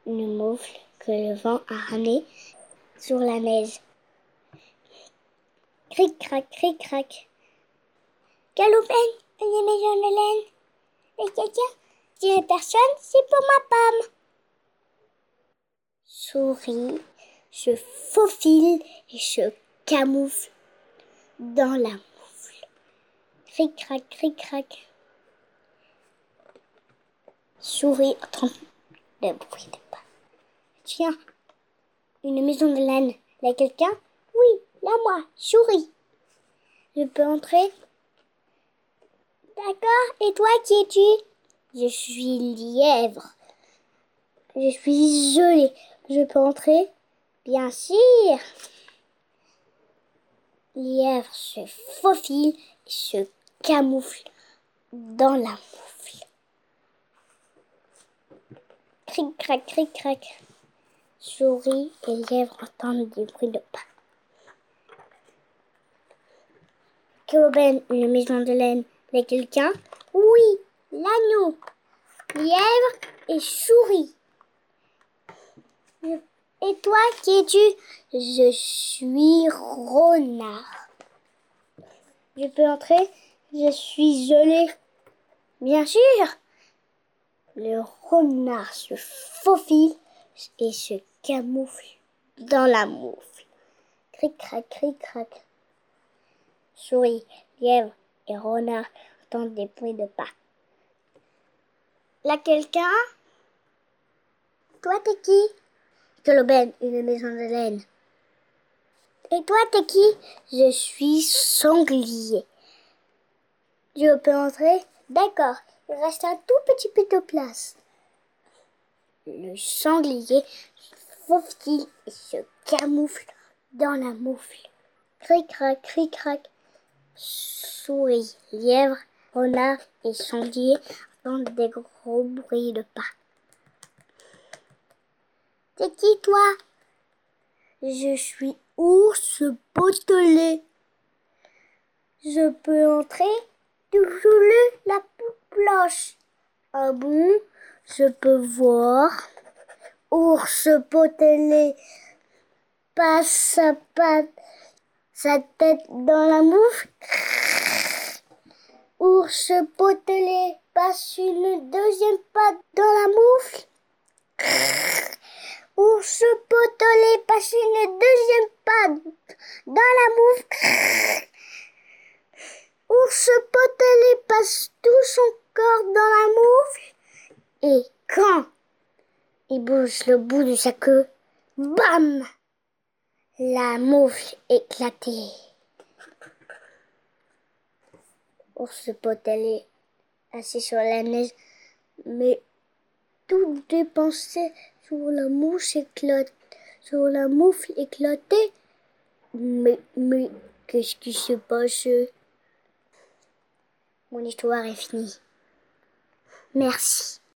une moufle que le vent a ramenée sur la neige. Cric-crac, cric-crac. Galopin, une maison de laine. Et quelqu'un, si une personne, c'est pour ma pomme. Souris, je faufile et je camoufle dans la moufle. Cric-crac, cric-crac. Souris entend le bruit de pas. Tiens, une maison de laine. Là, quelqu'un? Oui, là, moi, souris. Je peux entrer? D'accord, et toi, qui es-tu? Je suis lièvre. Je suis isolée. Je peux entrer? Bien sûr. Lièvre se faufile et se camoufle dans la moufle. Cric-crac, cric-crac. Souris et lièvre entendent des bruits de pas. Galopin, une maison de laine. Là, quelqu'un? Oui, l'agneau. Lièvre et souris. Et toi, qui es-tu? Je suis renard. Je peux entrer? Je suis isolé. Bien sûr. Le renard se faufile et se camoufle dans la moufle. Cric-crac, cric-crac. Souris, lièvre et renard entendent des bruits de pas. Là, quelqu'un? Toi, t'es qui? Galopin, une maison de laine. Et toi, t'es qui? Je suis sanglier. Je peux entrer? D'accord, il reste un tout petit peu de place. Le sanglier se faufile et se camoufle dans la moufle. Cric-crac, cric-crac. Souris, lièvre, renard et sanglier entendent des gros bruits de pas. C'est qui, toi? Je suis ours potelé. Je peux entrer? Toujours la blanche. Ah bon? Je peux voir. Ours potelé passe sa tête dans la moufle. Ours potelé passe une deuxième patte dans la moufle. Ours potelé passe une deuxième patte dans la moufle. Ours potelé passe tout son corps dans la moufle. Et quand il bouge le bout de sa queue, bam! La moufle éclatée. Ours potelé assis sur la neige, mais tout dépensé sur la mouche éclatée, sur la moufle éclatée. Mais qu'est-ce qui s'est passé? Mon histoire est finie. Merci.